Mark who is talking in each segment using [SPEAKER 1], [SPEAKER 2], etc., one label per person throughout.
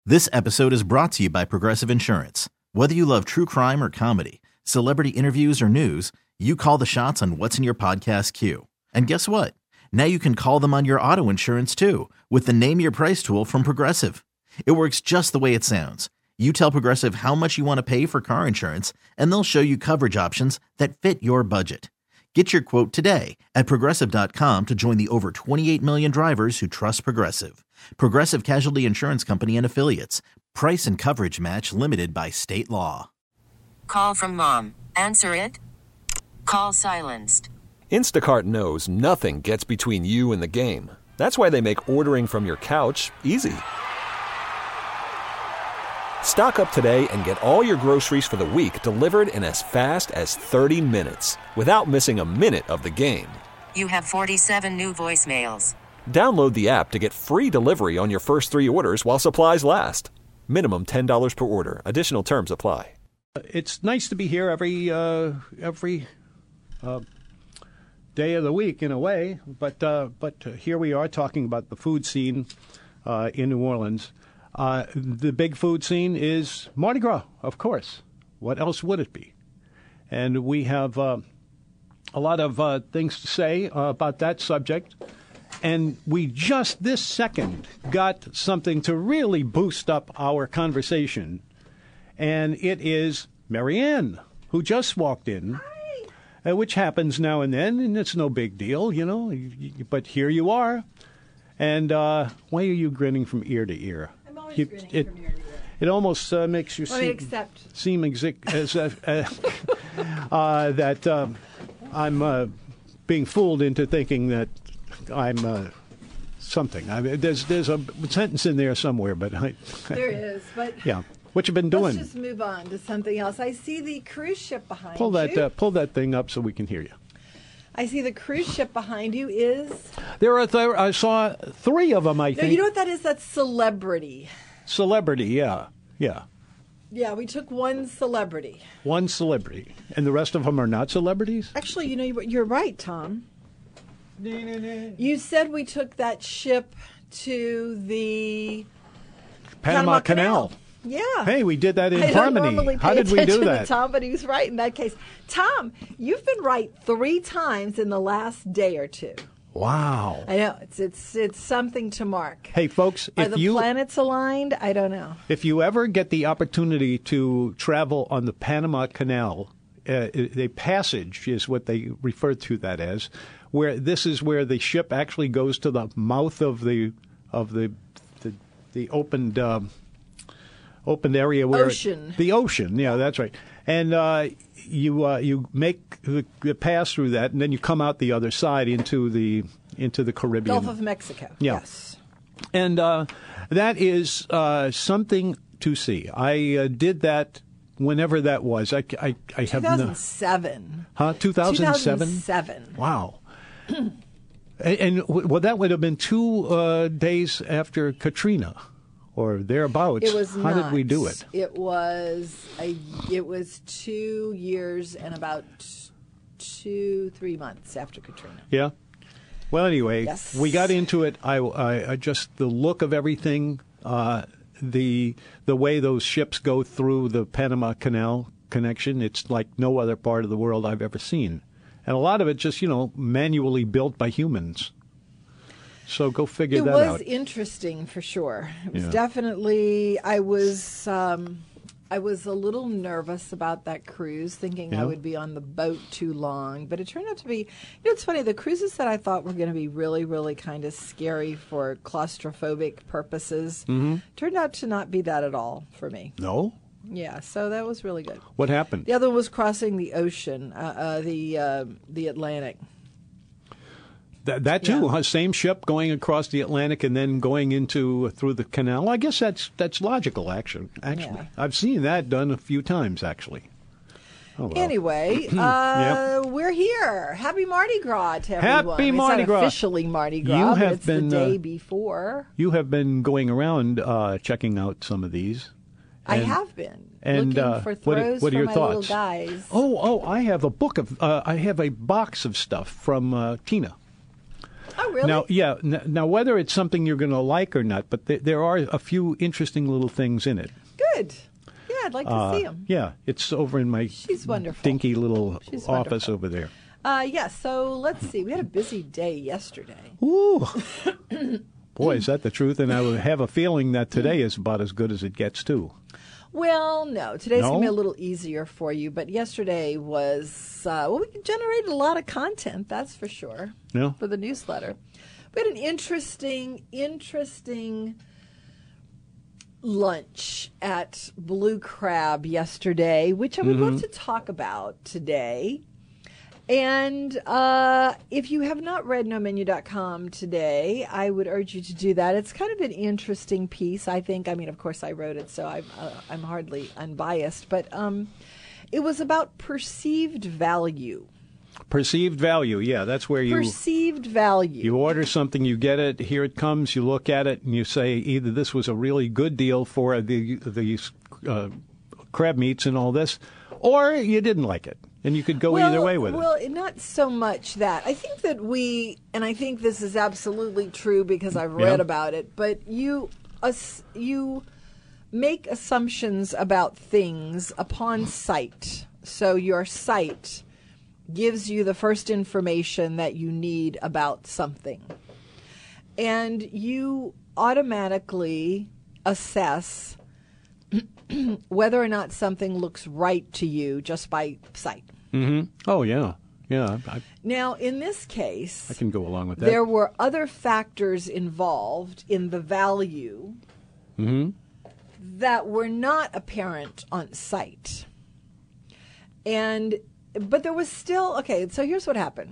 [SPEAKER 1] This episode is brought to you by Progressive Insurance. Whether you love true crime or comedy, celebrity interviews or news, you call the shots on what's in your podcast queue. And guess what? Now you can call them on your auto insurance too with the Name Your Price tool from Progressive. It works just the way it sounds. You tell Progressive how much you want to pay for car insurance, and they'll show you coverage options that fit your budget. Get your quote today at Progressive.com to join the over 28 million drivers who trust Progressive. Progressive Casualty Insurance Company and Affiliates. Price and coverage match limited by state law.
[SPEAKER 2] Call from mom. Answer it. Call silenced.
[SPEAKER 3] Instacart knows nothing gets between you and the game. That's why they make ordering from your couch easy. Stock up today and get all your groceries for the week delivered in as fast as 30 minutes without missing a minute of the game.
[SPEAKER 2] You have 47 new voicemails.
[SPEAKER 3] Download the app to get free delivery on your first 3 orders while supplies last. Minimum $10 per order. Additional terms apply.
[SPEAKER 4] It's nice to be here every day of the week in a way, but here we are talking about the food scene in New Orleans. The big food scene is Mardi Gras, of course. What else would it be? And we have a lot of things to say about that subject. And we just this second got something to really boost up our conversation. And it is Marianne, who just walked in, which happens now and then, and it's no big deal, you know. But here you are. And why are you grinning from ear to ear?
[SPEAKER 5] I'm always grinning from ear to ear.
[SPEAKER 4] It almost makes you seem as that I'm being fooled into thinking that I'm something. I mean, there's a sentence in there somewhere, but
[SPEAKER 5] there is. But
[SPEAKER 4] yeah, what you been doing?
[SPEAKER 5] Let's just move on to something else. I see the cruise ship behind
[SPEAKER 4] pull
[SPEAKER 5] you.
[SPEAKER 4] Pull that thing up so we can hear you.
[SPEAKER 5] I see the cruise ship behind you is.
[SPEAKER 4] There are. I saw 3 of them. I think.
[SPEAKER 5] You know what that is? That's Celebrity.
[SPEAKER 4] Celebrity, yeah.
[SPEAKER 5] Yeah, we took one celebrity.
[SPEAKER 4] One celebrity, and the rest of them are not celebrities.
[SPEAKER 5] Actually, you know, you're right, Tom. You said we took that ship to the
[SPEAKER 4] Panama Canal.
[SPEAKER 5] Yeah.
[SPEAKER 4] Hey, we did that in Harmony. How did we do that?
[SPEAKER 5] Tom, but he was right in that case. Tom, you've been right 3 times in the last day or 2.
[SPEAKER 4] Wow.
[SPEAKER 5] I know. It's something to mark.
[SPEAKER 4] Hey, folks,
[SPEAKER 5] Are the planets aligned? I don't know.
[SPEAKER 4] If you ever get the opportunity to travel on the Panama Canal, the passage is what they refer to that as, where this is where the ship actually goes to the mouth of the opened area where
[SPEAKER 5] ocean.
[SPEAKER 4] The ocean, yeah, that's right. And you make the pass through that, and then you come out the other side into the Caribbean,
[SPEAKER 5] Gulf of Mexico.
[SPEAKER 4] Yeah.
[SPEAKER 5] Yes,
[SPEAKER 4] and that is something to see. I did that whenever that was. I have
[SPEAKER 5] 2007.
[SPEAKER 4] 2007.
[SPEAKER 5] 2007.
[SPEAKER 4] Wow. And well, that would have been 2 days after Katrina, or thereabouts.
[SPEAKER 5] It was
[SPEAKER 4] How did we do it?
[SPEAKER 5] It was 2 years and about 2-3 months after Katrina.
[SPEAKER 4] Yeah. Well, anyway,
[SPEAKER 5] yes.
[SPEAKER 4] We got into it. I just the look of everything, the way those ships go through the Panama Canal connection. It's like no other part of the world I've ever seen. And a lot of it just, manually built by humans. So go figure that out.
[SPEAKER 5] It was interesting for sure. It was definitely. I was a little nervous about that cruise, thinking I would be on the boat too long. But it turned out to be. It's funny. The cruises that I thought were going to be really, really kind of scary for claustrophobic purposes turned out to not be that at all for me.
[SPEAKER 4] No.
[SPEAKER 5] Yeah, so that was really good.
[SPEAKER 4] What happened?
[SPEAKER 5] The other one was crossing the ocean, the Atlantic.
[SPEAKER 4] That too, huh? Same ship going across the Atlantic and then going through the canal. I guess that's logical, actually.
[SPEAKER 5] Yeah.
[SPEAKER 4] I've seen that done a few times, actually. Oh, well.
[SPEAKER 5] Anyway, we're here. Happy Mardi Gras to everyone.
[SPEAKER 4] Happy Mardi Gras.
[SPEAKER 5] It's not officially Mardi Gras, but it's the day before.
[SPEAKER 4] You have been going around checking out some of these.
[SPEAKER 5] I have been.
[SPEAKER 4] And
[SPEAKER 5] looking for throws
[SPEAKER 4] what are
[SPEAKER 5] for
[SPEAKER 4] your
[SPEAKER 5] my
[SPEAKER 4] thoughts?
[SPEAKER 5] little guys.
[SPEAKER 4] Oh, I have a box of stuff from Tina.
[SPEAKER 5] Oh, really?
[SPEAKER 4] Now, yeah. Now, whether it's something you're going to like or not, but there are a few interesting little things in it.
[SPEAKER 5] Good. Yeah, I'd like to see them.
[SPEAKER 4] Yeah, it's over in my
[SPEAKER 5] She's wonderful.
[SPEAKER 4] dinky little
[SPEAKER 5] She's
[SPEAKER 4] office
[SPEAKER 5] wonderful.
[SPEAKER 4] over there.
[SPEAKER 5] So let's see. We had a busy day yesterday.
[SPEAKER 4] Ooh. Boy, is that the truth? And I would have a feeling that today is about as good as it gets, too.
[SPEAKER 5] Well, no. Today's going to be
[SPEAKER 4] No?
[SPEAKER 5] a little easier for you, but yesterday was, we generated a lot of content, that's for sure,
[SPEAKER 4] Yeah.
[SPEAKER 5] for the newsletter. We had an interesting lunch at Blue Crab yesterday, which I would love to talk about today. And if you have not read nomenu.com today, I would urge you to do that. It's kind of an interesting piece, I think. I mean, of course, I wrote it, so I'm hardly unbiased. But it was about perceived value.
[SPEAKER 4] Perceived value, yeah, that's where
[SPEAKER 5] Perceived value.
[SPEAKER 4] you order something, you get it, here it comes, you look at it, and you say either this was a really good deal for the crab meats and all this, or you didn't like it. And you could go either way with it.
[SPEAKER 5] Well, not so much that. I think that and I think this is absolutely true because I've read about it, but you make assumptions about things upon sight. So your sight gives you the first information that you need about something. And you automatically assess whether or not something looks right to you just by sight.
[SPEAKER 4] Mm-hmm. Oh, yeah. Yeah.
[SPEAKER 5] Now, in this case,
[SPEAKER 4] I can go along with that.
[SPEAKER 5] there were other factors involved in the value that were not apparent on sight. But there was still, okay, so here's what happened.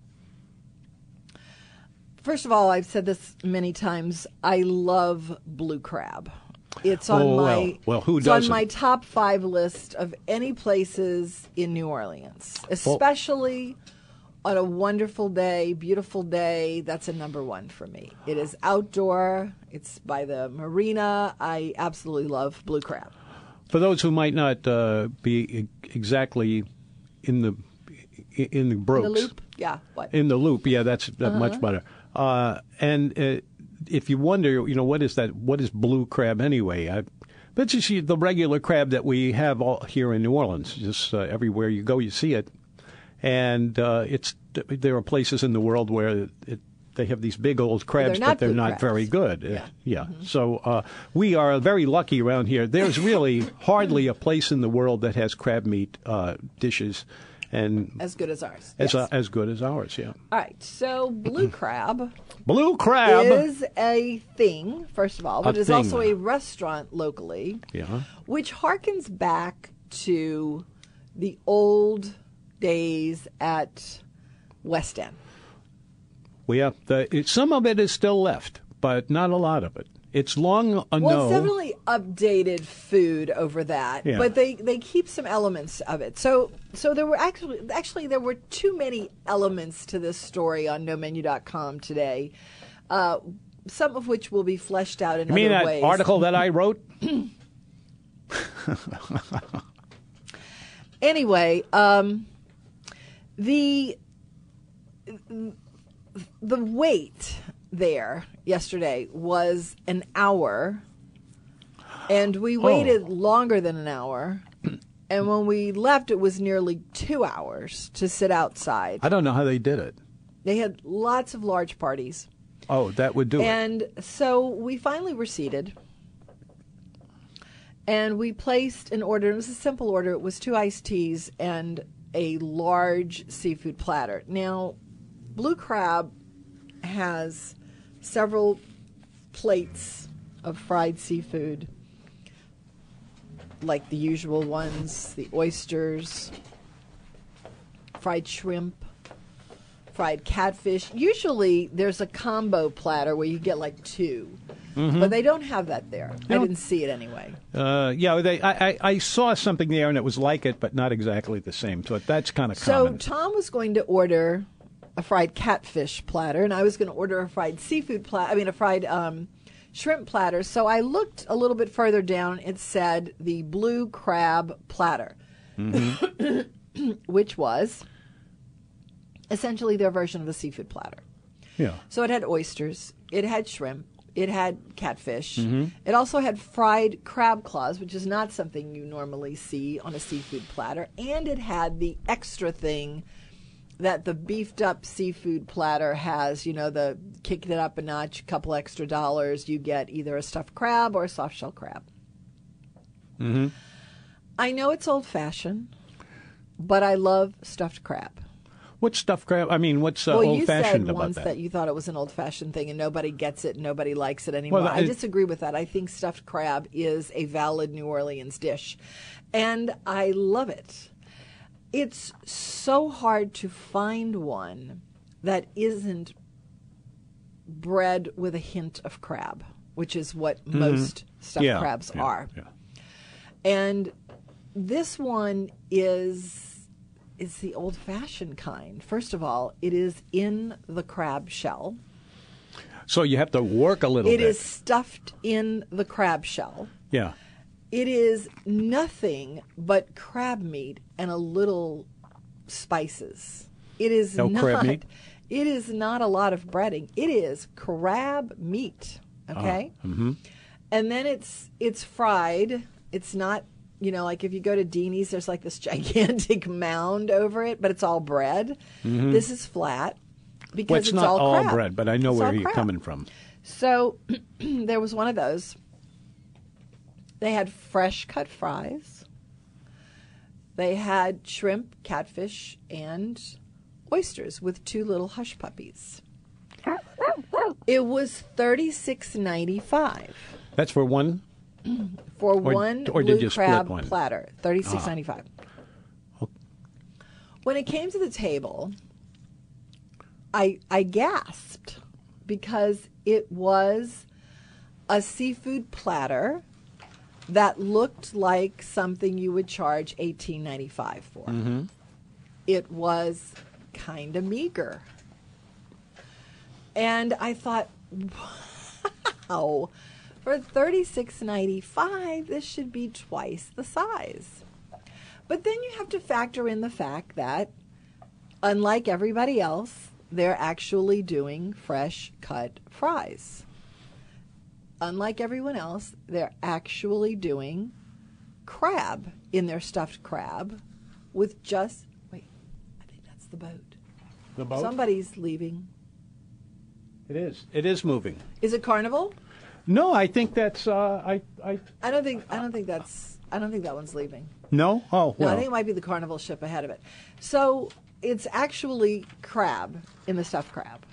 [SPEAKER 5] First of all, I've said this many times, I love blue crab. It's on
[SPEAKER 4] who
[SPEAKER 5] it's
[SPEAKER 4] doesn't?
[SPEAKER 5] on my top 5 list of any places in New Orleans, especially on a wonderful day, beautiful day. That's a number 1 for me. It is outdoor. It's by the marina. I absolutely love blue crab.
[SPEAKER 4] For those who might not be exactly in the brooks.
[SPEAKER 5] In the loop? Yeah. What?
[SPEAKER 4] In the loop, yeah, that's much better. And if you wonder, what is that? What is blue crab anyway? That's just the regular crab that we have all here in New Orleans. Just everywhere you go, you see it. And there are places in the world where they have these big old crabs, but they're not very good. Yeah. So we are very lucky around here. There's really hardly a place in the world that has crab meat dishes. And
[SPEAKER 5] as good as ours.
[SPEAKER 4] As good as ours, yeah.
[SPEAKER 5] All right, so blue crab.
[SPEAKER 4] Blue crab
[SPEAKER 5] is a thing, first of all, but is also a restaurant locally, which harkens back to the old days at West End.
[SPEAKER 4] Some of it is still left, but not a lot of it. It's long ago.
[SPEAKER 5] Well, it's definitely updated food over that, but they keep some elements of it. So there were actually there were too many elements to this story on nomenu.com today, some of which will be fleshed out in other ways.
[SPEAKER 4] You mean that article that I wrote?
[SPEAKER 5] Anyway, the wait there yesterday was an hour, and we waited longer than an hour. And when we left, it was nearly 2 hours to sit outside.
[SPEAKER 4] I don't know how they did it.
[SPEAKER 5] They had lots of large parties.
[SPEAKER 4] Oh, that would do it.
[SPEAKER 5] And so we finally were seated, and we placed an order. It was a simple order. It was 2 iced teas and a large seafood platter. Now, Blue Crab has several plates of fried seafood, like the usual ones, the oysters, fried shrimp, fried catfish. Usually there's a combo platter where you get like 2, but they don't have that there. I didn't see it anyway.
[SPEAKER 4] I saw something there and it was like it, but not exactly the same. So that's kind of common.
[SPEAKER 5] So Tom was going to order a fried catfish platter, and I was going to order a fried seafood platter. I mean, a fried shrimp platter. So I looked a little bit further down. It said the Blue Crab platter, which was essentially their version of the seafood platter.
[SPEAKER 4] Yeah.
[SPEAKER 5] So it had oysters, it had shrimp, it had catfish. It also had fried crab claws, which is not something you normally see on a seafood platter. And it had the extra thing that the beefed up seafood platter has, the kick it up a notch, a couple extra dollars, you get either a stuffed crab or a soft shell crab. I know it's old fashioned, but I love stuffed crab.
[SPEAKER 4] What's stuffed crab? I mean, what's
[SPEAKER 5] Well,
[SPEAKER 4] old
[SPEAKER 5] you
[SPEAKER 4] fashioned
[SPEAKER 5] said
[SPEAKER 4] about
[SPEAKER 5] once
[SPEAKER 4] that?
[SPEAKER 5] that you thought it was an old fashioned thing and nobody gets it and nobody likes it anymore.
[SPEAKER 4] Well,
[SPEAKER 5] I disagree with that. I think stuffed crab is a valid New Orleans dish, and I love it. It's so hard to find one that isn't bread with a hint of crab, which is what most stuffed crabs are.
[SPEAKER 4] Yeah.
[SPEAKER 5] And this one is the old-fashioned kind. First of all, it is in the crab shell.
[SPEAKER 4] So you have to work a little bit.
[SPEAKER 5] It is stuffed in the crab shell.
[SPEAKER 4] Yeah.
[SPEAKER 5] It is nothing but crab meat and a little spices. It is
[SPEAKER 4] No
[SPEAKER 5] not
[SPEAKER 4] crab meat?
[SPEAKER 5] It is not a lot of breading. It is crab meat. Okay? And then it's fried. It's not, like if you go to Deanie's, there's like this gigantic mound over it, but it's all bread. This is flat because
[SPEAKER 4] Well, it's
[SPEAKER 5] it's
[SPEAKER 4] not
[SPEAKER 5] all crab.
[SPEAKER 4] bread, but I know
[SPEAKER 5] It's
[SPEAKER 4] where
[SPEAKER 5] all
[SPEAKER 4] you're
[SPEAKER 5] crab.
[SPEAKER 4] coming from.
[SPEAKER 5] So there was one of those. They had fresh cut fries. They had shrimp, catfish, and oysters with 2 little hush puppies. It was $36.95
[SPEAKER 4] That's for one?
[SPEAKER 5] for one
[SPEAKER 4] or did
[SPEAKER 5] blue
[SPEAKER 4] you split
[SPEAKER 5] crab
[SPEAKER 4] one?
[SPEAKER 5] platter. $36.95. When it came to the table, I gasped because it was a seafood platter that looked like something you would charge $18.95 for. It was kind of meager. And I thought, wow, for $36.95, this should be twice the size. But then you have to factor in the fact that, unlike everybody else, they're actually doing fresh cut fries. Unlike everyone else, they're actually doing crab in their stuffed crab with just, wait, I think that's the boat.
[SPEAKER 4] The boat?
[SPEAKER 5] Somebody's leaving.
[SPEAKER 4] It is. It is moving.
[SPEAKER 5] Is it Carnival?
[SPEAKER 4] No, I think that's
[SPEAKER 5] I don't think that one's leaving.
[SPEAKER 4] No? Oh,
[SPEAKER 5] No,
[SPEAKER 4] well.
[SPEAKER 5] I think it might be the Carnival ship ahead of it. So it's actually crab in the stuffed crab.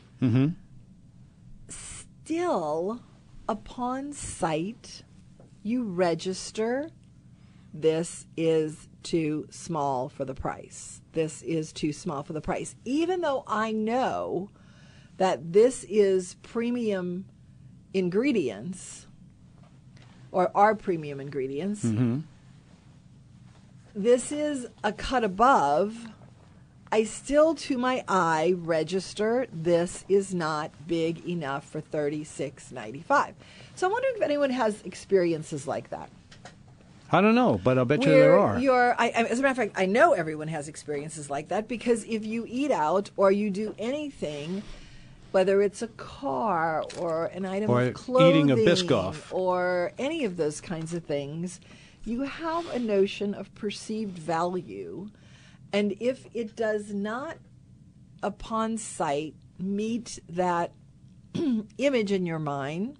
[SPEAKER 5] Still, upon sight, you register, this is too small for the price. This is too small for the price. Even though I know that this is premium ingredients, or are premium ingredients, this is a cut above. I still, to my eye, register this is not big enough for $36.95. So I'm wondering if anyone has experiences like that.
[SPEAKER 4] I don't know, but I'll bet you there are.
[SPEAKER 5] As a matter of fact, I know everyone has experiences like that, because if you eat out or you do anything, whether it's a car or an item
[SPEAKER 4] Or
[SPEAKER 5] of clothing
[SPEAKER 4] eating a Biscoff.
[SPEAKER 5] or any of those kinds of things, you have a notion of perceived value. And if it does not, upon sight, meet that image in your mind,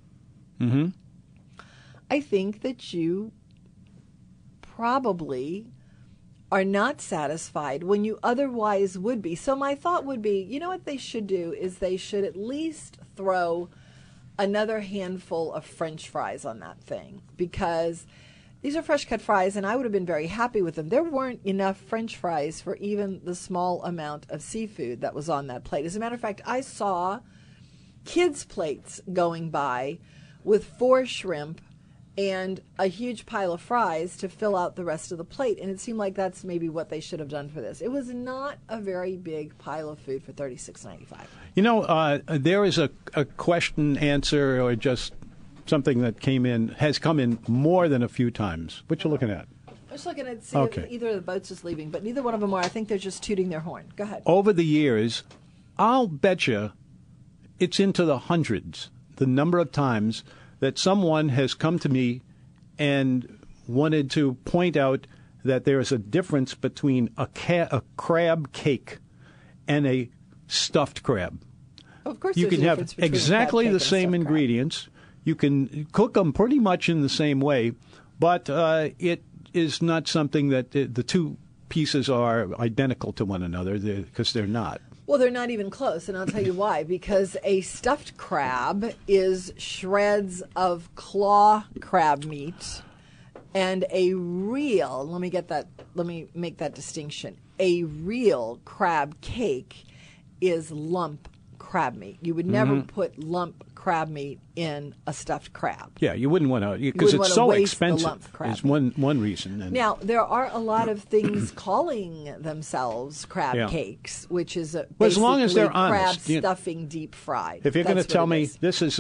[SPEAKER 5] I think that you probably are not satisfied when you otherwise would be. So my thought would be, you know what they should do is they should at least throw another handful of French fries on that thing, because these are fresh cut fries and I would have been very happy with them. There weren't enough French fries for even the small amount of seafood that was on that plate. As a matter of fact, I saw kids' plates going by with 4 shrimp and a huge pile of fries to fill out the rest of the plate. And it seemed like that's maybe what they should have done for this. It was not a very big pile of food for $36.95.
[SPEAKER 4] You know, there is a question, answer, or just something that has come in more than a few times. What you looking at?
[SPEAKER 5] I was looking at see
[SPEAKER 4] Okay.
[SPEAKER 5] if either of the boats is leaving, but neither one of them are. I think they're just tooting their horn. Go ahead.
[SPEAKER 4] Over the years, I'll bet you it's into the hundreds, the number of times that someone has come to me and wanted to point out that there is a difference between a crab cake and a stuffed crab.
[SPEAKER 5] Of course,
[SPEAKER 4] you can have exactly the same ingredients. You can cook them pretty much in the same way, but it is not something that the two pieces are identical to one another, because they're not.
[SPEAKER 5] Well, they're not even close, and I'll tell you why. Because a stuffed crab is shreds of claw crab meat, and a real, let me make that distinction. A real crab cake is lump crab meat. You would never put lump crab meat in a stuffed crab.
[SPEAKER 4] Yeah, you wouldn't want to, because it's so expensive. Is one reason. And
[SPEAKER 5] now, there are a lot of things calling themselves crab cakes, which is
[SPEAKER 4] well, as long as they're
[SPEAKER 5] crab
[SPEAKER 4] honest,
[SPEAKER 5] stuffing deep fried.
[SPEAKER 4] If you're going to tell me this is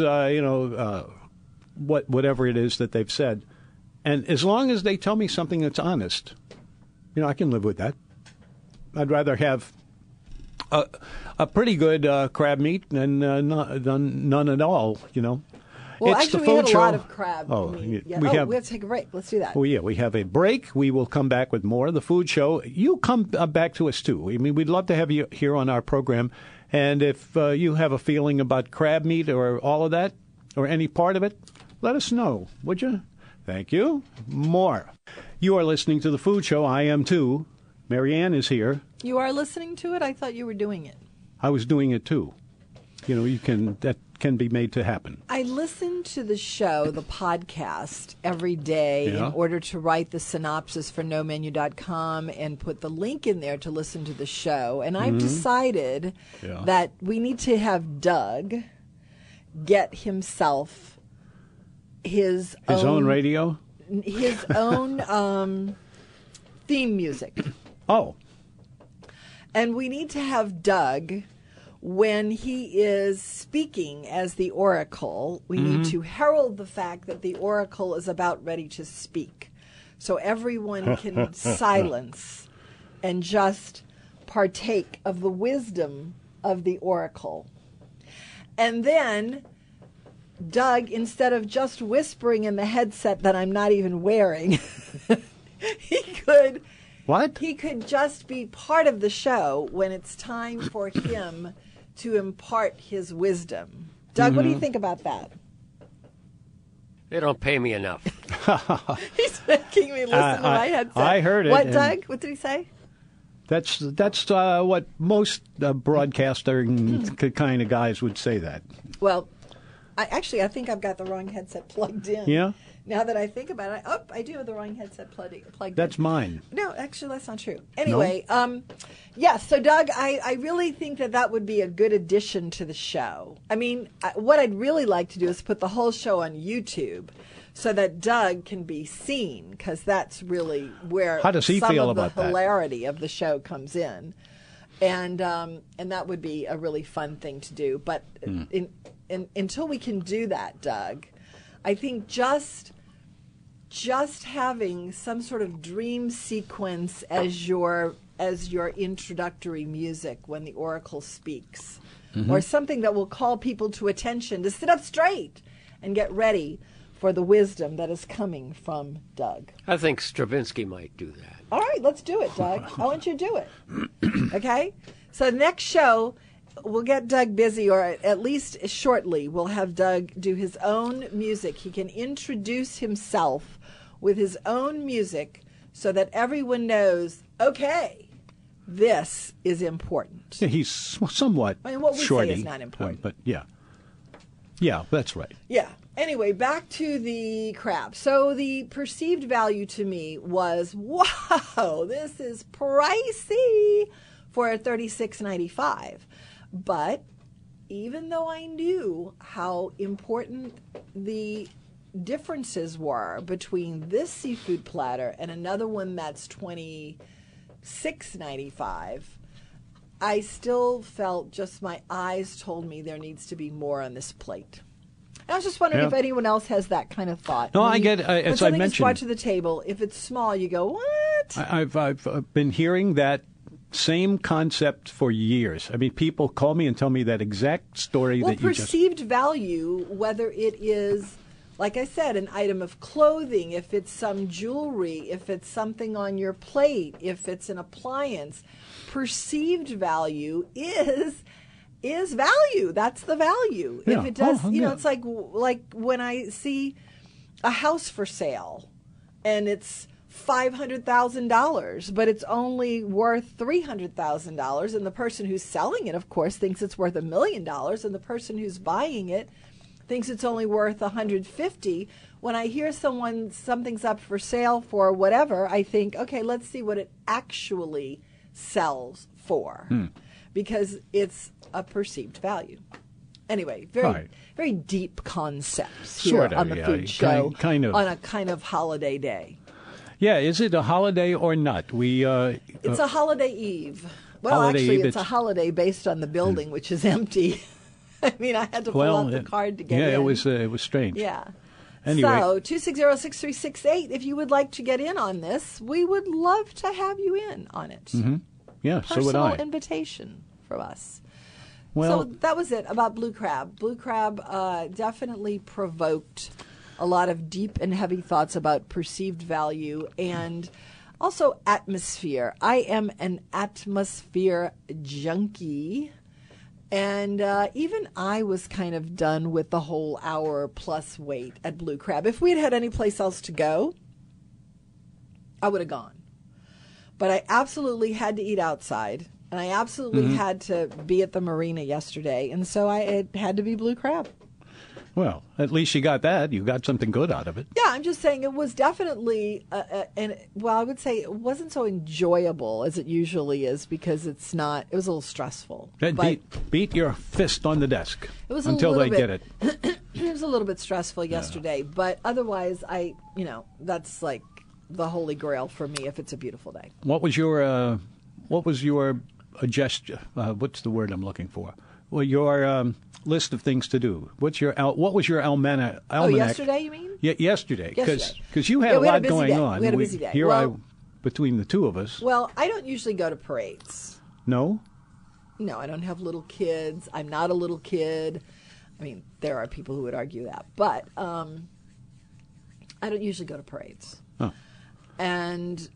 [SPEAKER 4] whatever it is that they've said, and as long as they tell me something that's honest, I can live with that. I'd rather have a pretty good crab meat than none at all,
[SPEAKER 5] Well,
[SPEAKER 4] it's
[SPEAKER 5] actually,
[SPEAKER 4] the
[SPEAKER 5] we had
[SPEAKER 4] show.
[SPEAKER 5] A lot of crab meat. Yeah. We have to take a break. Let's do that.
[SPEAKER 4] Oh, yeah, we have a break. We will come back with more of the food show. You come back to us, too. I mean, we'd love to have you here on our program. And if you have a feeling about crab meat or all of that, or any part of it, let us know, would you? Thank you. More. You are listening to the food show. I am, too. Marianne is here.
[SPEAKER 5] You are listening to it? I thought you were doing it.
[SPEAKER 4] I was doing it, too. That can be made to happen.
[SPEAKER 5] I listen to the show, the podcast, every day in order to write the synopsis for nomenu.com and put the link in there to listen to the show. And I've decided that we need to have Doug get himself his own
[SPEAKER 4] radio?
[SPEAKER 5] His own theme music.
[SPEAKER 4] Oh.
[SPEAKER 5] And we need to have Doug, when he is speaking as the Oracle, we need to herald the fact that the Oracle is about ready to speak. So everyone can silence and just partake of the wisdom of the Oracle. And then Doug, instead of just whispering in the headset that I'm not even wearing, he could...
[SPEAKER 4] What?
[SPEAKER 5] He could just be part of the show when it's time for him to impart his wisdom. Doug, what do you think about that?
[SPEAKER 6] They don't pay me enough.
[SPEAKER 5] He's making me listen to my headset.
[SPEAKER 4] I heard it.
[SPEAKER 5] What, Doug? What did he say?
[SPEAKER 4] That's what most broadcaster kind of guys would say that.
[SPEAKER 5] Well, I think I've got the wrong headset plugged in.
[SPEAKER 4] Yeah?
[SPEAKER 5] Now that I think about it, I do have the wrong headset plugged in.
[SPEAKER 4] That's mine.
[SPEAKER 5] No, actually, that's not true. Anyway, so Doug, I really think that would be a good addition to the show. I mean, what I'd really like to do is put the whole show on YouTube so that Doug can be seen, because that's really where
[SPEAKER 4] How does he
[SPEAKER 5] some
[SPEAKER 4] feel
[SPEAKER 5] of the
[SPEAKER 4] about that?
[SPEAKER 5] hilarity of the show comes in. And that would be a really fun thing to do. But until we can do that, Doug, I think just having some sort of dream sequence as your introductory music when the Oracle speaks, or something that will call people to attention to sit up straight and get ready for the wisdom that is coming from Doug.
[SPEAKER 6] I think Stravinsky might do that.
[SPEAKER 5] All right, let's do it, Doug. I want you to do it. Okay? So next show, we'll get Doug busy, or at least shortly, we'll have Doug do his own music. He can introduce himself with his own music so that everyone knows, okay, this is important.
[SPEAKER 4] Yeah, he's somewhat
[SPEAKER 5] what we
[SPEAKER 4] shorty,
[SPEAKER 5] say is not important.
[SPEAKER 4] but yeah. Yeah, that's right.
[SPEAKER 5] Yeah. Anyway, back to the crab. So the perceived value to me was, wow, this is pricey for $36.95. But even though I knew how important the differences were between this seafood platter and another one that's $26.95, I still felt just my eyes told me there needs to be more on this plate. And I was just wondering if anyone else has that kind of thought.
[SPEAKER 4] No,
[SPEAKER 5] when
[SPEAKER 4] I get, as I mentioned,
[SPEAKER 5] is brought to the table, if it's small, you go, what?
[SPEAKER 4] I've been hearing that Same concept for years. I mean, people call me and tell me that exact story that you just...
[SPEAKER 5] perceived value, whether it is, like I said, an item of clothing, if it's some jewelry, if it's something on your plate, if it's an appliance, perceived value is value. That's the value.
[SPEAKER 4] Yeah.
[SPEAKER 5] If it does,
[SPEAKER 4] yeah.
[SPEAKER 5] it's like when I see a house for sale and it's $500,000, but it's only worth $300,000, and the person who's selling it, of course, thinks it's worth $1 million, and the person who's buying it thinks it's only worth $150,000. When I hear something's up for sale for whatever, I think, okay, let's see what it actually sells for, because it's a perceived value. Anyway, very deep concepts here
[SPEAKER 4] Sort of,
[SPEAKER 5] on the food show
[SPEAKER 4] kind of.
[SPEAKER 5] on a kind of holiday day.
[SPEAKER 4] Yeah, is it a holiday or not?
[SPEAKER 5] It's a holiday eve. Well,
[SPEAKER 4] Holiday
[SPEAKER 5] actually,
[SPEAKER 4] Eve,
[SPEAKER 5] it's a holiday based on the building, which is empty. I mean, I had to pull out the card to get in.
[SPEAKER 4] Yeah, it was strange.
[SPEAKER 5] Yeah.
[SPEAKER 4] Anyway.
[SPEAKER 5] So, 260-6368, if you would like to get in on this, we would love to have you in on it.
[SPEAKER 4] Mm-hmm. Yeah, so would I.
[SPEAKER 5] Personal invitation from us.
[SPEAKER 4] Well,
[SPEAKER 5] so that was it about Blue Crab. Blue Crab definitely provoked a lot of deep and heavy thoughts about perceived value and also atmosphere. I am an atmosphere junkie. And even I was kind of done with the whole hour plus wait at Blue Crab. If we had any place else to go, I would have gone. But I absolutely had to eat outside, and I absolutely had to be at the marina yesterday, and so it had to be Blue Crab.
[SPEAKER 4] Well, at least you got that. You got something good out of it.
[SPEAKER 5] Yeah, I'm just saying it was definitely, I would say it wasn't so enjoyable as it usually is because it was a little stressful.
[SPEAKER 4] Beat your fist on the desk
[SPEAKER 5] until
[SPEAKER 4] they get it.
[SPEAKER 5] It was a little bit stressful yesterday, but otherwise, that's like the holy grail for me if it's a beautiful day.
[SPEAKER 4] What was your gesture? What's the word I'm looking for? Well, your list of things to do. What was your almanac?
[SPEAKER 5] Oh, yesterday, you mean?
[SPEAKER 4] Yeah, yesterday. Because you had a lot going on.
[SPEAKER 5] We had a busy day.
[SPEAKER 4] Between the two of us.
[SPEAKER 5] Well, I don't usually go to parades.
[SPEAKER 4] No?
[SPEAKER 5] No, I don't have little kids. I'm not a little kid. I mean, there are people who would argue that. But I don't usually go to parades.
[SPEAKER 4] Oh.
[SPEAKER 5] And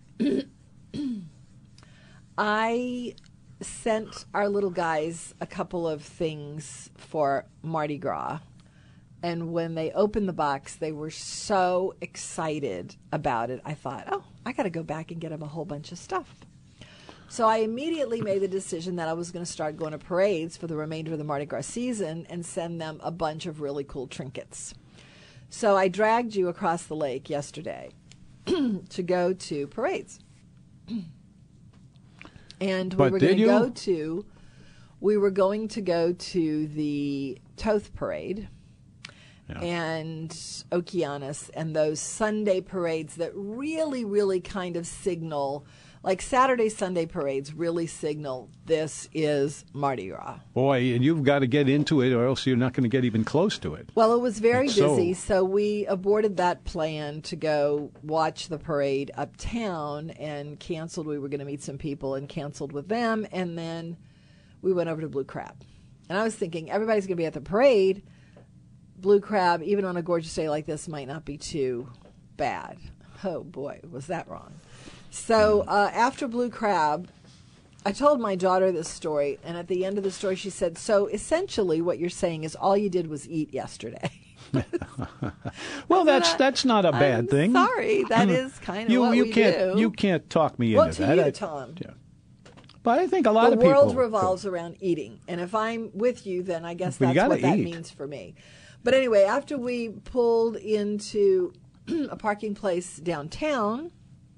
[SPEAKER 5] I sent our little guys a couple of things for Mardi Gras. And when they opened the box, they were so excited about it. I thought, I got to go back and get them a whole bunch of stuff. So I immediately made the decision that I was going to start going to parades for the remainder of the Mardi Gras season and send them a bunch of really cool trinkets. So I dragged you across the lake yesterday to go to parades. And we were going to go to the Toth Parade and Okeanos and those Sunday parades that really, really kind of signal, like Saturday, Sunday parades really signal this is Mardi Gras.
[SPEAKER 4] Boy, and you've got to get into it or else you're not going to get even close to it.
[SPEAKER 5] Well, it was very busy, so we aborted that plan to go watch the parade uptown and canceled. We were going to meet some people and canceled with them, and then we went over to Blue Crab. And I was thinking, everybody's going to be at the parade. Blue Crab, even on a gorgeous day like this, might not be too bad. Oh, boy, was that wrong. So after Blue Crab, I told my daughter this story, and at the end of the story she said, so essentially what you're saying is all you did was eat yesterday.
[SPEAKER 4] Well, that's not a bad thing.
[SPEAKER 5] Sorry, that is kind of what we do.
[SPEAKER 4] You can't talk me into that.
[SPEAKER 5] Well, to you, Tom.
[SPEAKER 4] Yeah. But I think a lot of
[SPEAKER 5] people... The
[SPEAKER 4] world
[SPEAKER 5] revolves around eating, and if I'm with you, then I guess that's what that means for me. But anyway, after we pulled into a parking place downtown,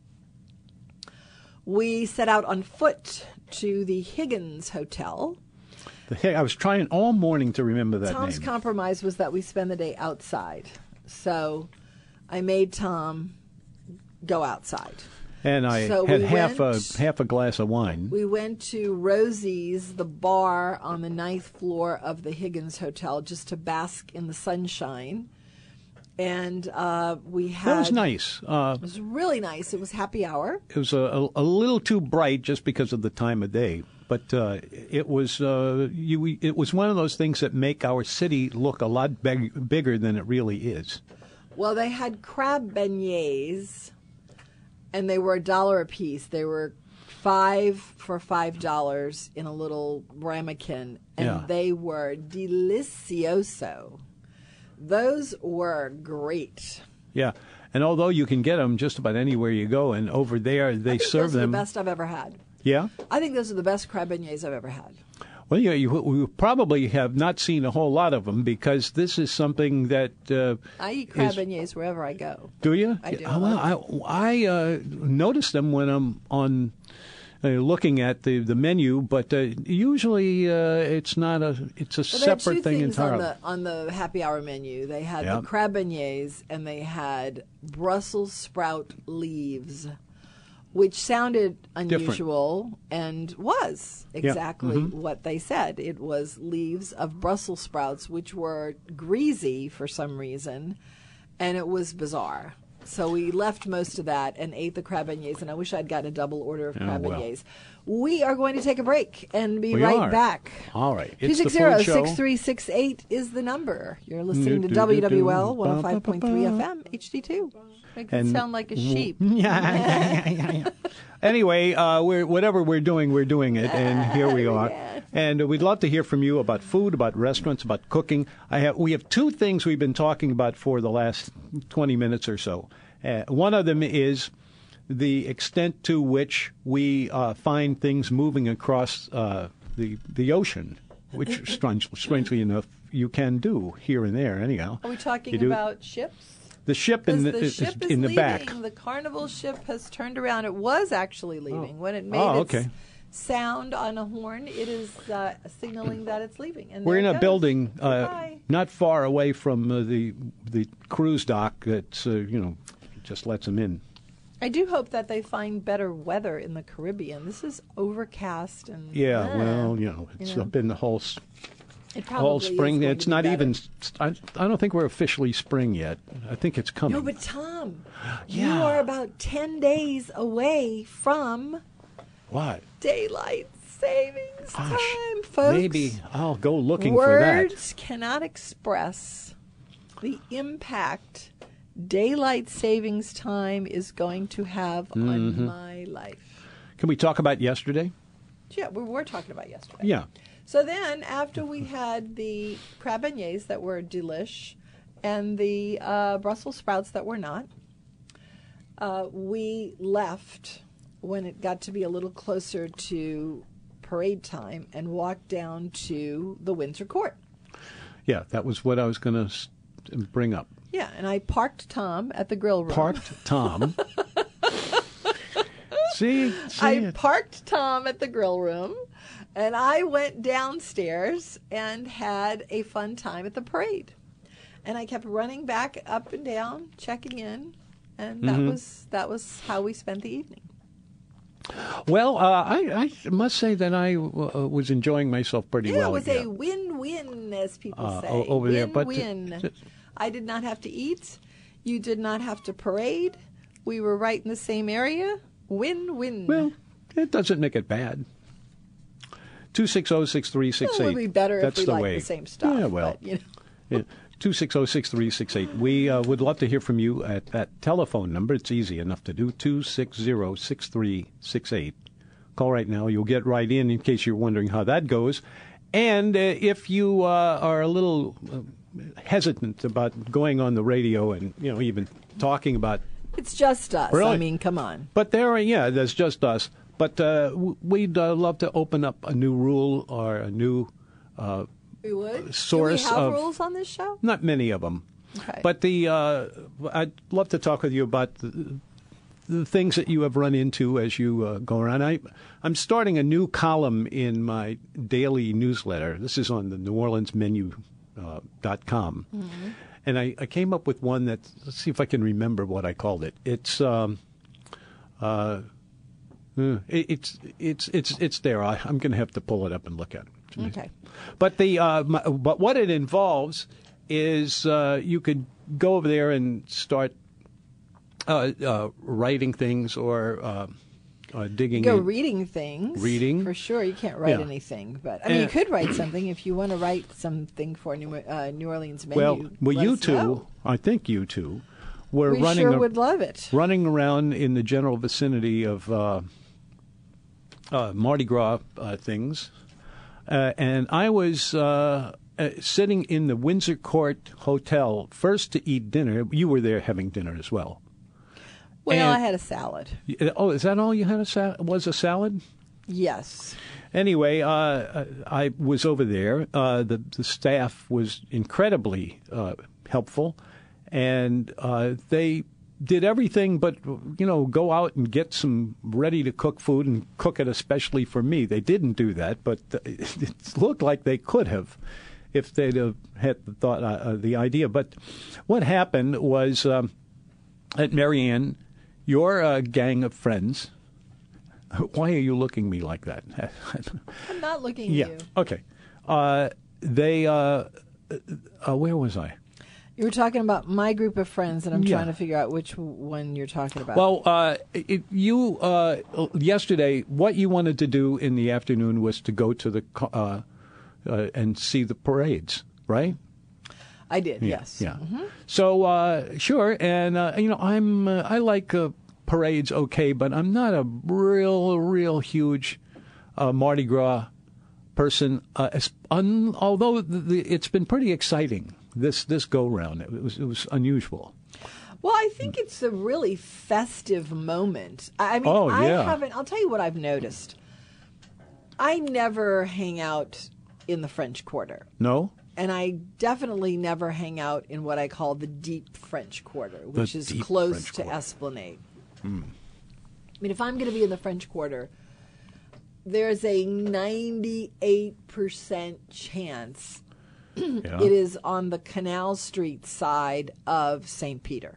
[SPEAKER 5] we set out on foot to the Higgins Hotel.
[SPEAKER 4] I was trying all morning to remember that
[SPEAKER 5] Tom's
[SPEAKER 4] name.
[SPEAKER 5] compromise was that we spend the day outside. So I made Tom go outside.
[SPEAKER 4] And I had half a glass of wine.
[SPEAKER 5] We went to Rosie's, the bar on the 9th floor of the Higgins Hotel, just to bask in the sunshine. And we had...
[SPEAKER 4] That was nice.
[SPEAKER 5] It was really nice. It was happy hour.
[SPEAKER 4] It was a little too bright just because of the time of day. But it was one of those things that make our city look a lot bigger than it really is.
[SPEAKER 5] Well, they had crab beignets, and they were $1 a piece. They were 5 for $5 in a little ramekin, and they were delicioso. Those were great.
[SPEAKER 4] Yeah, and although you can get them just about anywhere you go, and over there they serve them.
[SPEAKER 5] Those are the best I've ever had.
[SPEAKER 4] Yeah?
[SPEAKER 5] I think those are the best crab beignets I've ever had.
[SPEAKER 4] Well, you probably have not seen a whole lot of them because this is something that...
[SPEAKER 5] I eat crab beignets wherever I go.
[SPEAKER 4] Do you?
[SPEAKER 5] I do.
[SPEAKER 4] Well, I notice them when I'm on looking at the menu, but usually it's not it's a separate thing entirely.
[SPEAKER 5] They had 2 things on the happy hour menu. They had the crab beignets and they had Brussels sprout leaves, which sounded unusual and was exactly what they said. It was leaves of Brussels sprouts, which were greasy for some reason, and it was bizarre. So we left most of that and ate the crab beignets, and I wish I'd gotten a double order of crab beignets. We are going to take a break and be right back.
[SPEAKER 4] All right. It's the food show.
[SPEAKER 5] 260-6368 is the number. You're listening to WWL 105.3 FM, HD2. Makes it sound like a sheep.
[SPEAKER 4] Anyway, whatever we're doing it, and here we are. And we'd love to hear from you about food, about restaurants, about cooking. We have 2 things we've been talking about for the last 20 minutes or so. One of them is the extent to which we find things moving across the ocean, which, strangely enough, you can do here and there anyhow.
[SPEAKER 5] Are we talking about ships?
[SPEAKER 4] The ship in the back.
[SPEAKER 5] The Carnival ship has turned around. It was actually leaving. When it made its sound on a horn, it is signaling that it's leaving. And
[SPEAKER 4] we're in a building not far away from the cruise dock that's just lets them in.
[SPEAKER 5] I do hope that they find better weather in the Caribbean. This is overcast and
[SPEAKER 4] it's been the whole spring.
[SPEAKER 5] It's
[SPEAKER 4] not even. I don't think we're officially spring yet. I think it's coming.
[SPEAKER 5] No, but Tom, you are about 10 days away from
[SPEAKER 4] what?
[SPEAKER 5] Daylight savings time, folks.
[SPEAKER 4] Maybe I'll go looking for that.
[SPEAKER 5] Words cannot express the impact daylight savings time is going to have on my life.
[SPEAKER 4] Can we talk about yesterday?
[SPEAKER 5] Yeah, we were talking about yesterday.
[SPEAKER 4] Yeah.
[SPEAKER 5] So then, after we had the crab beignets that were delish and the Brussels sprouts that were not, we left when it got to be a little closer to parade time and walked down to the Windsor Court.
[SPEAKER 4] Yeah, that was what I was going to bring up.
[SPEAKER 5] Yeah, and I parked Tom at the grill room.
[SPEAKER 4] Parked Tom? See
[SPEAKER 5] I parked Tom at the grill room, and I went downstairs and had a fun time at the parade. And I kept running back up and down, checking in, and that was how we spent the evening.
[SPEAKER 4] Well, I must say that I was enjoying myself pretty well.
[SPEAKER 5] It was a win-win, as people say.
[SPEAKER 4] Over there,
[SPEAKER 5] win-win. I did not have to eat. You did not have to parade. We were right in the same area. Win-win.
[SPEAKER 4] Well, it doesn't make it bad. 260-6368.
[SPEAKER 5] Well, it would be better
[SPEAKER 4] That's
[SPEAKER 5] if we liked
[SPEAKER 4] way.
[SPEAKER 5] the same stuff.
[SPEAKER 4] Yeah, well.
[SPEAKER 5] But,
[SPEAKER 4] 260-6368. We would love to hear from you at that telephone number. It's easy enough to do, 260-6368. Call right now. You'll get right in case you're wondering how that goes. And if you are a little hesitant about going on the radio and, even talking about...
[SPEAKER 5] It's just us.
[SPEAKER 4] Really?
[SPEAKER 5] I mean, come on.
[SPEAKER 4] But there's just us. But we'd love to open up a new rule or a new...
[SPEAKER 5] We would?
[SPEAKER 4] Source
[SPEAKER 5] Do we have
[SPEAKER 4] of
[SPEAKER 5] rules on this show?
[SPEAKER 4] Not many of them.
[SPEAKER 5] Okay.
[SPEAKER 4] But I'd love to talk with you about the things that you have run into as you go around. I'm starting a new column in my daily newsletter. This is on the NewOrleansMenu.com. And I came up with one that, let's see if I can remember what I called it. It's there. I'm going to have to pull it up and look at it.
[SPEAKER 5] Okay.
[SPEAKER 4] But but what it involves is you could go over there and start writing things or digging.
[SPEAKER 5] Go
[SPEAKER 4] in.
[SPEAKER 5] reading things.
[SPEAKER 4] Reading.
[SPEAKER 5] For sure. You can't write
[SPEAKER 4] Yeah.
[SPEAKER 5] anything. But, I mean, you could write something if you want to write something for New Orleans menu.
[SPEAKER 4] Well,
[SPEAKER 5] let
[SPEAKER 4] you
[SPEAKER 5] us
[SPEAKER 4] two,
[SPEAKER 5] know.
[SPEAKER 4] I think you two, were
[SPEAKER 5] We
[SPEAKER 4] running
[SPEAKER 5] sure would love it.
[SPEAKER 4] running around in the general vicinity of Mardi Gras things, and I was sitting in the Windsor Court Hotel first to eat dinner. You were there having dinner as well.
[SPEAKER 5] Well,
[SPEAKER 4] And-
[SPEAKER 5] I had a salad.
[SPEAKER 4] Oh, is that all you had? Was a salad?
[SPEAKER 5] Yes.
[SPEAKER 4] Anyway, I was over there. The staff was incredibly helpful, and they did everything but, go out and get some ready-to-cook food and cook it especially for me. They didn't do that, but it looked like they could have if they'd have had the idea. But what happened was at Marianne, your gang of friends. Why are you looking at me like that?
[SPEAKER 5] I'm not looking at
[SPEAKER 4] Yeah.
[SPEAKER 5] you.
[SPEAKER 4] Okay. They. Where was I?
[SPEAKER 5] You were talking about my group of friends, and I'm
[SPEAKER 4] Yeah.
[SPEAKER 5] trying to figure out which one you're talking about.
[SPEAKER 4] Well, yesterday, what you wanted to do in the afternoon was to go to the and see the parades, right?
[SPEAKER 5] I did,
[SPEAKER 4] Yeah,
[SPEAKER 5] yes.
[SPEAKER 4] Yeah. So sure, and I like parades, okay, but I'm not a real huge Mardi Gras person. Although it's been pretty exciting this go round, it was unusual.
[SPEAKER 5] Well, I think it's a really festive moment. I mean,
[SPEAKER 4] Oh, yeah.
[SPEAKER 5] I'll tell you what I've noticed. I never hang out in the French Quarter.
[SPEAKER 4] No.
[SPEAKER 5] And I definitely never hang out in what I call the deep French Quarter, which is
[SPEAKER 4] deep
[SPEAKER 5] close
[SPEAKER 4] French
[SPEAKER 5] to
[SPEAKER 4] Quarter.
[SPEAKER 5] Esplanade. I mean, if I'm going to be in the French Quarter, there's a 98% chance
[SPEAKER 4] Yeah.
[SPEAKER 5] it is on the Canal Street side of St. Peter.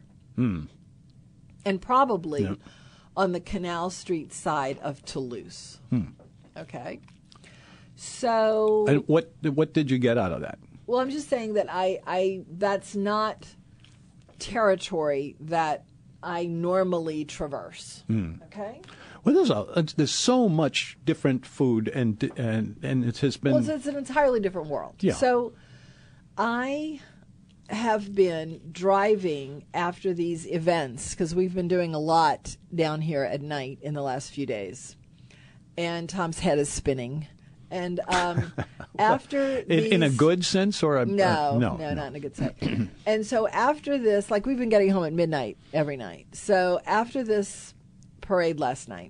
[SPEAKER 5] And probably
[SPEAKER 4] Yeah.
[SPEAKER 5] on the Canal Street side of Toulouse. Okay? So...
[SPEAKER 4] And what did you get out of that?
[SPEAKER 5] Well, I'm just saying that I that's not territory that I normally traverse. Okay.
[SPEAKER 4] Well, there's so much different food, and it has been.
[SPEAKER 5] Well, it's an entirely different world.
[SPEAKER 4] Yeah.
[SPEAKER 5] So, I have been driving after these events because we've been doing a lot down here at night in the last few days, and Tom's head is spinning. And after
[SPEAKER 4] in a good sense or a
[SPEAKER 5] no,
[SPEAKER 4] no,
[SPEAKER 5] not in a good sense. And so after this, like we've been getting home at midnight every night. So after this parade last night,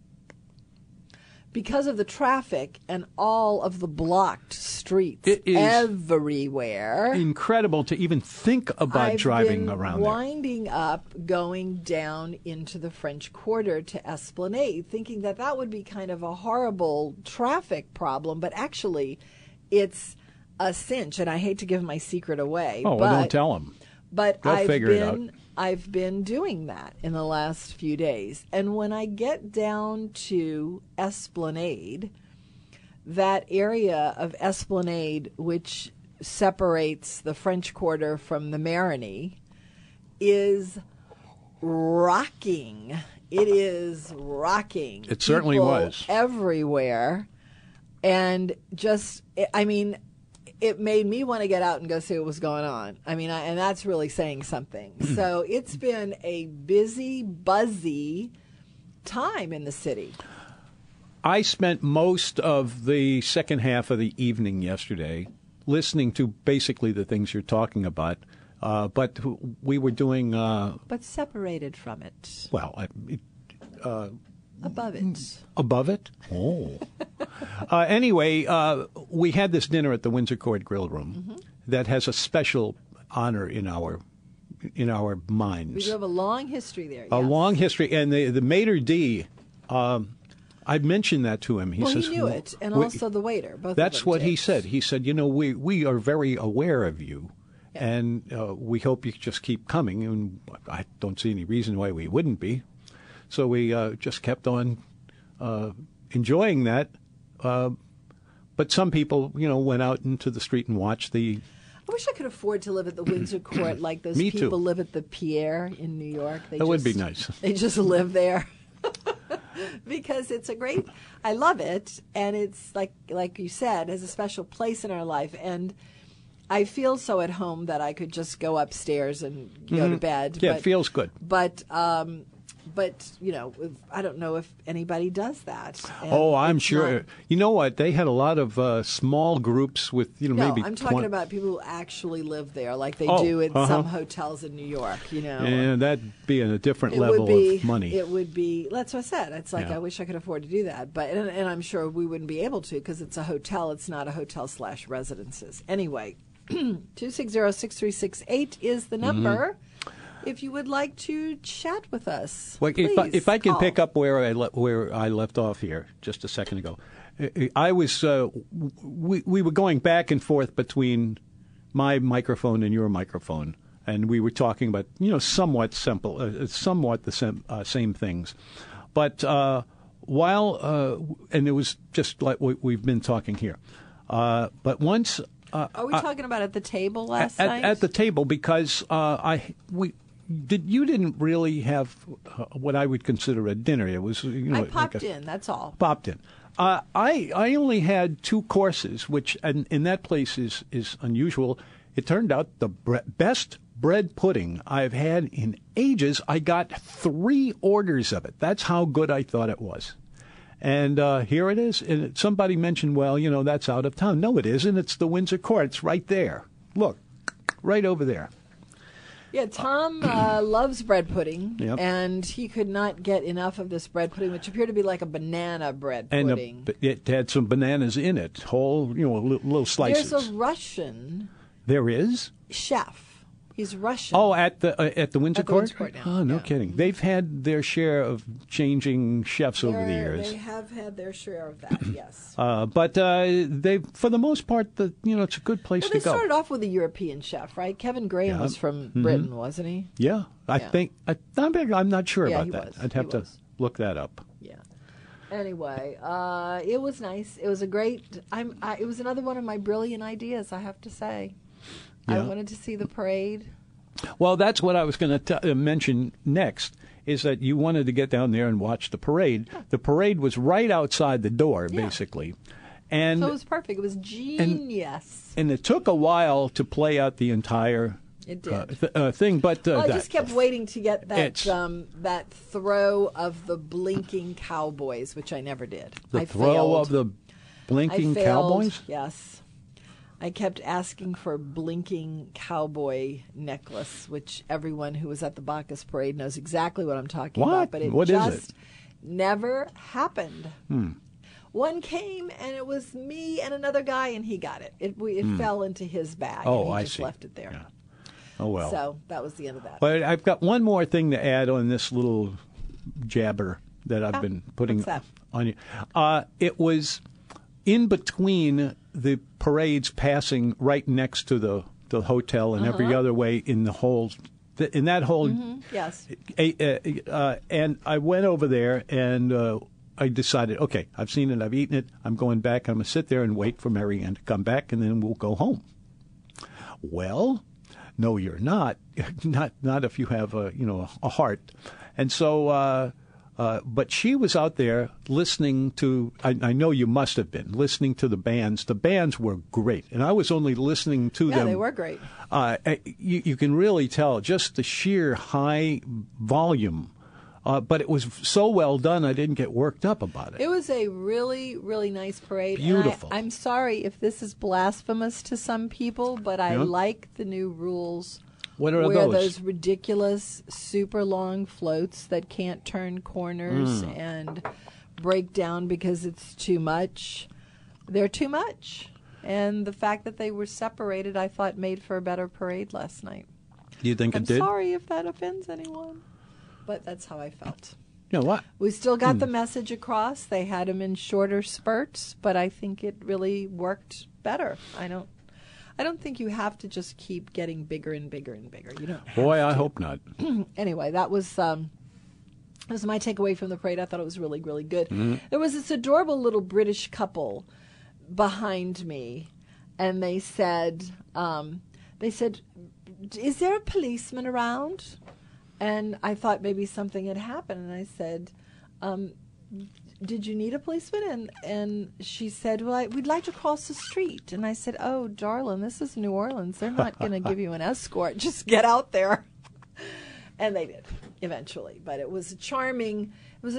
[SPEAKER 5] because of the traffic and all of the blocked streets
[SPEAKER 4] It is
[SPEAKER 5] everywhere,
[SPEAKER 4] incredible to even think about
[SPEAKER 5] I've
[SPEAKER 4] driving
[SPEAKER 5] been
[SPEAKER 4] around there.
[SPEAKER 5] winding up, going down into the French Quarter to Esplanade, thinking that would be kind of a horrible traffic problem, but actually, it's a cinch. And I hate to give my secret away.
[SPEAKER 4] Oh, well, don't tell them.
[SPEAKER 5] But
[SPEAKER 4] They'll figure it out.
[SPEAKER 5] I've been doing that in the last few days, and when I get down to Esplanade, that area of Esplanade which separates the French Quarter from the Marigny is rocking. It is rocking.
[SPEAKER 4] It certainly
[SPEAKER 5] People
[SPEAKER 4] was.
[SPEAKER 5] everywhere, and just it made me want to get out and go see what was going on. I mean, and that's really saying something. So it's been a busy, buzzy time in the city.
[SPEAKER 4] I spent most of the second half of the evening yesterday listening to basically the things you're talking about, but we were doing
[SPEAKER 5] But separated from it.
[SPEAKER 4] well.
[SPEAKER 5] Above it.
[SPEAKER 4] Above it? Oh. Anyway, we had this dinner at the Windsor Court Grill Room that has a special honor in our minds.
[SPEAKER 5] We do have a long history there.
[SPEAKER 4] A
[SPEAKER 5] yes.
[SPEAKER 4] long history. And the maitre d', I mentioned that to him. He
[SPEAKER 5] Well,
[SPEAKER 4] says,
[SPEAKER 5] he knew it, and
[SPEAKER 4] we-
[SPEAKER 5] also the waiter. Both
[SPEAKER 4] That's
[SPEAKER 5] of them
[SPEAKER 4] what he
[SPEAKER 5] did.
[SPEAKER 4] said. He said, we are very aware of you, and we hope you just keep coming. And I don't see any reason why we wouldn't be. So we just kept on enjoying that. But some people, went out into the street and watched the
[SPEAKER 5] I wish I could afford to live at the Windsor Court like those
[SPEAKER 4] Me
[SPEAKER 5] people
[SPEAKER 4] too.
[SPEAKER 5] live at the Pierre in New York.
[SPEAKER 4] That would be nice.
[SPEAKER 5] They just live there. Because it's I love it, and it's like you said, has a special place in our life, and I feel so at home that I could just go upstairs and go to bed.
[SPEAKER 4] Yeah, it feels good.
[SPEAKER 5] But you know, I don't know if anybody does that. And
[SPEAKER 4] I'm
[SPEAKER 5] it's
[SPEAKER 4] sure.
[SPEAKER 5] not-
[SPEAKER 4] You know what? They had a lot of small groups with,
[SPEAKER 5] No,
[SPEAKER 4] maybe
[SPEAKER 5] I'm talking about people who actually live there, like they
[SPEAKER 4] Oh,
[SPEAKER 5] do at
[SPEAKER 4] uh-huh.
[SPEAKER 5] some hotels in New York. You know,
[SPEAKER 4] And that'd be a different
[SPEAKER 5] it
[SPEAKER 4] level
[SPEAKER 5] would be,
[SPEAKER 4] of money.
[SPEAKER 5] It would be. That's what I said. It's like
[SPEAKER 4] Yeah.
[SPEAKER 5] I wish I could afford to do that, but and I'm sure we wouldn't be able to because it's a hotel. It's not a hotel / residences. Anyway, 260-6368 is the number. If you would like to chat with us,
[SPEAKER 4] Well,
[SPEAKER 5] please
[SPEAKER 4] if I can
[SPEAKER 5] call.
[SPEAKER 4] pick up where I left off here just a second ago, I was we were going back and forth between my microphone and your microphone, and we were talking about somewhat the same things, but and it was just like we've been talking here, but once.
[SPEAKER 5] Are we talking about at the table last night?
[SPEAKER 4] At the table, because you didn't really have what I would consider a dinner. It was
[SPEAKER 5] I popped in. That's all.
[SPEAKER 4] Popped in. I only had 2 courses, which in that place is unusual. It turned out the best bread pudding I've had in ages. I got 3 orders of it. That's how good I thought it was. And here it is. And somebody mentioned, well, that's out of town. No, it isn't. It's the Windsor Court. It's right there. Look, right over there.
[SPEAKER 5] Yeah, Tom loves bread pudding,
[SPEAKER 4] Yep.
[SPEAKER 5] and he could not get enough of this bread pudding, which appeared to be like a banana bread pudding.
[SPEAKER 4] And it had some bananas in it, whole, little slices.
[SPEAKER 5] There's a Russian
[SPEAKER 4] There is?
[SPEAKER 5] chef. He's Russian.
[SPEAKER 4] Oh, at the Windsor
[SPEAKER 5] At the
[SPEAKER 4] Court?
[SPEAKER 5] Windsor Court now,
[SPEAKER 4] Oh, no
[SPEAKER 5] yeah.
[SPEAKER 4] kidding. They've had their share of changing chefs over the years.
[SPEAKER 5] They have had their share of that, yes.
[SPEAKER 4] But they, for the most part, it's a good place
[SPEAKER 5] Well,
[SPEAKER 4] to
[SPEAKER 5] they
[SPEAKER 4] go.
[SPEAKER 5] started off with a European chef, right? Kevin Graham
[SPEAKER 4] Yeah.
[SPEAKER 5] was from Britain, wasn't he?
[SPEAKER 4] Yeah, I
[SPEAKER 5] Yeah.
[SPEAKER 4] think I'm not sure
[SPEAKER 5] Yeah,
[SPEAKER 4] about
[SPEAKER 5] he
[SPEAKER 4] that.
[SPEAKER 5] was.
[SPEAKER 4] I'd have
[SPEAKER 5] He
[SPEAKER 4] to
[SPEAKER 5] was.
[SPEAKER 4] look that up.
[SPEAKER 5] Yeah. Anyway, it was nice. It was a great. It was another one of my brilliant ideas, I have to say. I
[SPEAKER 4] Yeah.
[SPEAKER 5] wanted to see the parade.
[SPEAKER 4] Well, that's what I was going to mention next, is that you wanted to get down there and watch the parade. The parade was right outside the door,
[SPEAKER 5] Yeah.
[SPEAKER 4] basically. And
[SPEAKER 5] So it was perfect. It was genius.
[SPEAKER 4] and it took a while to play out the entire
[SPEAKER 5] It did.
[SPEAKER 4] thing, but
[SPEAKER 5] Well, I just kept waiting to get that
[SPEAKER 4] It's-
[SPEAKER 5] that throw of the blinking cowboys, which I never did.
[SPEAKER 4] the
[SPEAKER 5] I
[SPEAKER 4] throw
[SPEAKER 5] failed.
[SPEAKER 4] of the blinking
[SPEAKER 5] I failed.
[SPEAKER 4] cowboys.
[SPEAKER 5] Yes. I kept asking for a blinking cowboy necklace, which everyone who was at the Bacchus parade knows exactly what I'm talking
[SPEAKER 4] What?
[SPEAKER 5] about. But it
[SPEAKER 4] What is
[SPEAKER 5] just
[SPEAKER 4] it?
[SPEAKER 5] never happened. One came, and it was me and another guy, and he got it. It fell into his bag,
[SPEAKER 4] Oh,
[SPEAKER 5] and he
[SPEAKER 4] I
[SPEAKER 5] just
[SPEAKER 4] see.
[SPEAKER 5] left it there.
[SPEAKER 4] Yeah. Oh well.
[SPEAKER 5] So that was the end of that.
[SPEAKER 4] But I've got one more thing to add on this little jabber that I've been putting
[SPEAKER 5] what's that?
[SPEAKER 4] on you. It was in between the parades passing right next to the hotel and every other way in the whole in that whole
[SPEAKER 5] Yes.
[SPEAKER 4] and I went over there and I decided, okay, I've seen it, I've eaten it, I'm going back, I'm going to sit there and wait for Mary Ann to come back, and then we'll go home. Well, no, you're not. Not if you have a heart. And so, but she was out there listening to. I know you must have been listening to the bands. The bands were great, and I was only listening to
[SPEAKER 5] Yeah,
[SPEAKER 4] them.
[SPEAKER 5] they were great.
[SPEAKER 4] You can really tell just the sheer high volume. But it was so well done, I didn't get worked up about it.
[SPEAKER 5] It was a really, really nice parade.
[SPEAKER 4] Beautiful.
[SPEAKER 5] And I'm sorry if this is blasphemous to some people, but I
[SPEAKER 4] Yeah.
[SPEAKER 5] like the new rules.
[SPEAKER 4] What are
[SPEAKER 5] where
[SPEAKER 4] those?
[SPEAKER 5] ridiculous, super long floats that can't turn corners and break down because it's too much. They're too much. And the fact that they were separated, I thought, made for a better parade last night.
[SPEAKER 4] Do you think
[SPEAKER 5] I'm
[SPEAKER 4] it did?
[SPEAKER 5] sorry if that offends anyone, but that's how I felt.
[SPEAKER 4] You know what?
[SPEAKER 5] We still got the message across. They had them in shorter spurts, but I think it really worked better. I don't think you have to just keep getting bigger and bigger and bigger. You don't.
[SPEAKER 4] Boy, I hope not.
[SPEAKER 5] Anyway, that was my takeaway from the parade. I thought it was really, really good. There was this adorable little British couple behind me, and they said, they said, "Is there a policeman around?" And I thought maybe something had happened. And I said, "Did you need a policeman?" And she said, "Well, we'd like to cross the street." And I said, "Oh, darling, this is New Orleans. They're not going to give you an escort. Just get out there." And they did eventually. But it was a charming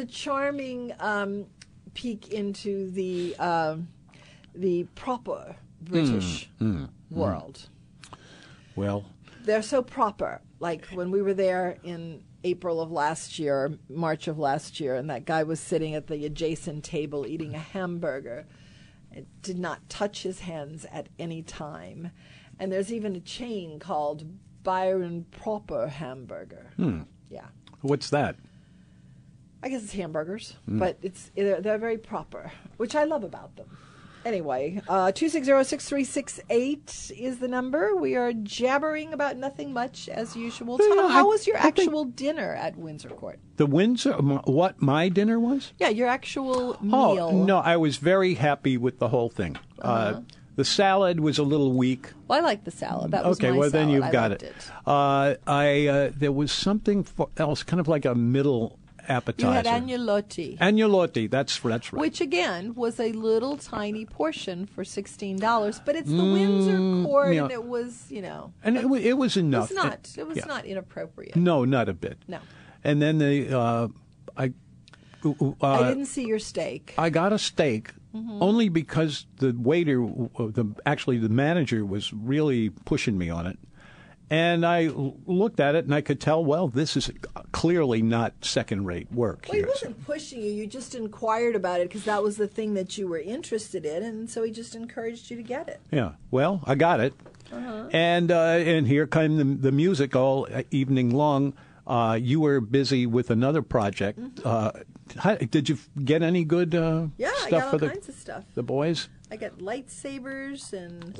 [SPEAKER 5] peek into the proper British world.
[SPEAKER 4] Well,
[SPEAKER 5] they're so proper. Like when we were there in April of last year, March of last year, and that guy was sitting at the adjacent table eating a hamburger. It did not touch his hands at any time. And there's even a chain called Byron Proper Hamburger. Yeah.
[SPEAKER 4] What's that?
[SPEAKER 5] I guess it's hamburgers, but they're very proper, which I love about them. Anyway, 260-6368 is the number. We are jabbering about nothing much as usual. Tom, how was your actual dinner at Windsor Court?
[SPEAKER 4] The Windsor, what my dinner was?
[SPEAKER 5] Yeah, your actual meal.
[SPEAKER 4] Oh, no, I was very happy with the whole thing. The salad was a little weak.
[SPEAKER 5] Well, I like the salad. That was
[SPEAKER 4] okay,
[SPEAKER 5] my
[SPEAKER 4] well,
[SPEAKER 5] salad.
[SPEAKER 4] then you've
[SPEAKER 5] I
[SPEAKER 4] got
[SPEAKER 5] liked
[SPEAKER 4] it. There was something else, kind of like a middle appetizer.
[SPEAKER 5] You had agnolotti.
[SPEAKER 4] Agnolotti, that's right.
[SPEAKER 5] Which, again, was a little tiny portion for $16. But it's the Windsor Court, and it was,
[SPEAKER 4] And it was enough.
[SPEAKER 5] It was not inappropriate.
[SPEAKER 4] No, not a bit.
[SPEAKER 5] No.
[SPEAKER 4] And then I
[SPEAKER 5] didn't see your steak.
[SPEAKER 4] I got a steak only because the waiter, the manager was really pushing me on it. And I looked at it, and I could tell, well, this is clearly not second-rate work.
[SPEAKER 5] Well, he wasn't pushing you. You just inquired about it because that was the thing that you were interested in, and so he just encouraged you to get it.
[SPEAKER 4] Yeah. Well, I got it. And here came the music all evening long. You were busy with another project. Did you get any good stuff
[SPEAKER 5] I got all
[SPEAKER 4] for
[SPEAKER 5] kinds of stuff.
[SPEAKER 4] The boys?
[SPEAKER 5] I got lightsabers and